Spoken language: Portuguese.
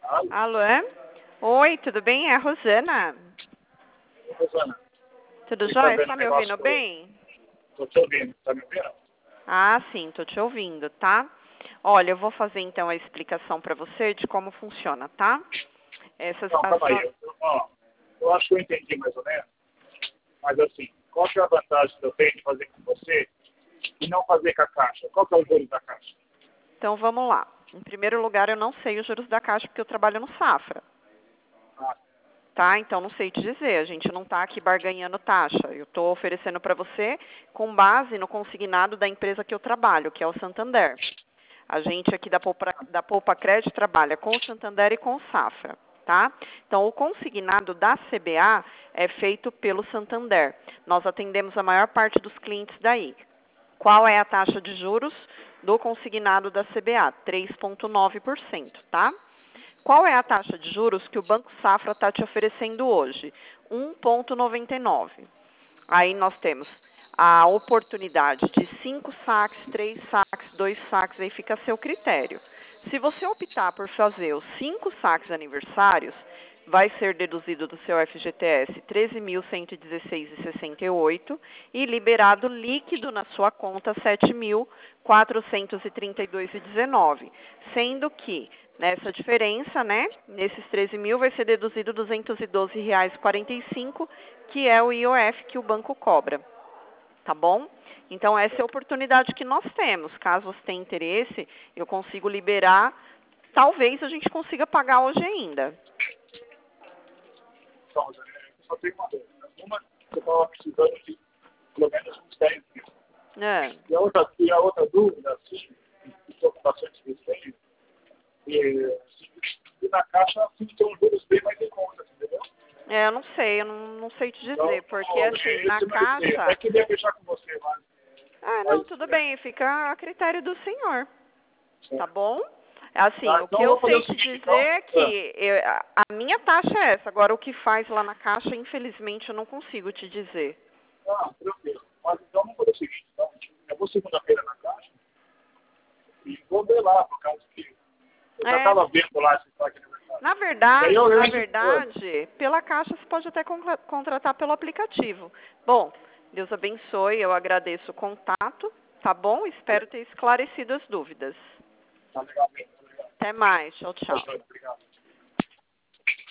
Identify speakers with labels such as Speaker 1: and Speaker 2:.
Speaker 1: Alô?
Speaker 2: Alô? Oi, tudo bem? É a Rosana.
Speaker 1: Rosana,
Speaker 2: Tudo
Speaker 1: você
Speaker 2: jóia?
Speaker 1: vendo
Speaker 2: Está
Speaker 1: o
Speaker 2: me ouvindo
Speaker 1: negócio
Speaker 2: bem?
Speaker 1: Tô te ouvindo, tá me ouvindo?
Speaker 2: Ah, sim, tô te ouvindo, tá? Olha, eu vou fazer então a explicação para você de como funciona, tá? Essas,
Speaker 1: Não,
Speaker 2: as
Speaker 1: calma aí.
Speaker 2: no-
Speaker 1: Eu acho que eu entendi mais ou menos, mas assim, qual que é a vantagem que eu tenho de fazer com você e não fazer com a Caixa? Qual que é o juros da Caixa?
Speaker 2: Então vamos lá. Em primeiro lugar, eu não sei os juros da Caixa porque eu trabalho no Safra,
Speaker 1: Ah,
Speaker 2: tá? Então não sei te dizer, a gente não está aqui barganhando taxa. Eu estou oferecendo para você com base no consignado da empresa que eu trabalho, que é o Santander. A gente aqui da Poupa Crédito trabalha com o Santander e com o Safra, tá? Então, o consignado da CBA é feito pelo Santander. Nós atendemos a maior parte dos clientes daí. Qual é a taxa de juros do consignado da CBA? 3,9%, tá? Qual é a taxa de juros que o Banco Safra está te oferecendo hoje? 1,99%. Aí nós temos a oportunidade de 5 saques, 3 saques, 2 saques, aí fica a seu critério. Se você optar por fazer os 5 saques aniversários, vai ser deduzido do seu FGTS R$ 13.116,68 e liberado líquido na sua conta R$ 7.432,19, sendo que nessa diferença, né, nesses 13 mil vai ser deduzido R$ 212,45, que é o IOF que o banco cobra, tá bom? Então, essa é a oportunidade que nós temos. Caso você tenha interesse, eu consigo liberar. Talvez a gente consiga pagar hoje ainda.
Speaker 1: então, Rosana, eu só tenho uma dúvida. Uma, eu estava precisando de pelo menos uns 10 mil.
Speaker 2: É,
Speaker 1: E a outra dúvida, assim, que estou com bastante receio, e na Caixa, assim, tem uns juros bem mais em conta, entendeu?
Speaker 2: eu não sei, eu não sei te
Speaker 1: Então,
Speaker 2: dizer, porque assim, na
Speaker 1: esse meu receio. Até
Speaker 2: Caixa...
Speaker 1: queria fechar com você,
Speaker 2: Não,
Speaker 1: mas
Speaker 2: tudo bem, fica a critério do senhor, tá
Speaker 1: é.
Speaker 2: bom? Assim,
Speaker 1: Tá,
Speaker 2: o
Speaker 1: então
Speaker 2: que
Speaker 1: eu
Speaker 2: eu
Speaker 1: vou fazer
Speaker 2: sei
Speaker 1: o
Speaker 2: te
Speaker 1: seguinte,
Speaker 2: dizer
Speaker 1: então.
Speaker 2: é que a minha taxa é essa. Agora, o que faz lá na Caixa, infelizmente, eu não consigo te dizer.
Speaker 1: Tranquilo. Mas então vamos fazer o seguinte, então. Eu vou segunda-feira na Caixa e vou ver lá, por causa que eu já
Speaker 2: É,
Speaker 1: estava vendo lá esse parque aniversário.
Speaker 2: na
Speaker 1: Daí
Speaker 2: verdade,
Speaker 1: eu
Speaker 2: na
Speaker 1: lembro.
Speaker 2: verdade, pela Caixa você pode até contratar pelo aplicativo. Bom, Deus abençoe, eu agradeço o contato, tá bom? Espero ter esclarecido as dúvidas.
Speaker 1: Tá legal, bem, tá legal.
Speaker 2: Até mais, tchau, tchau.
Speaker 1: Obrigado.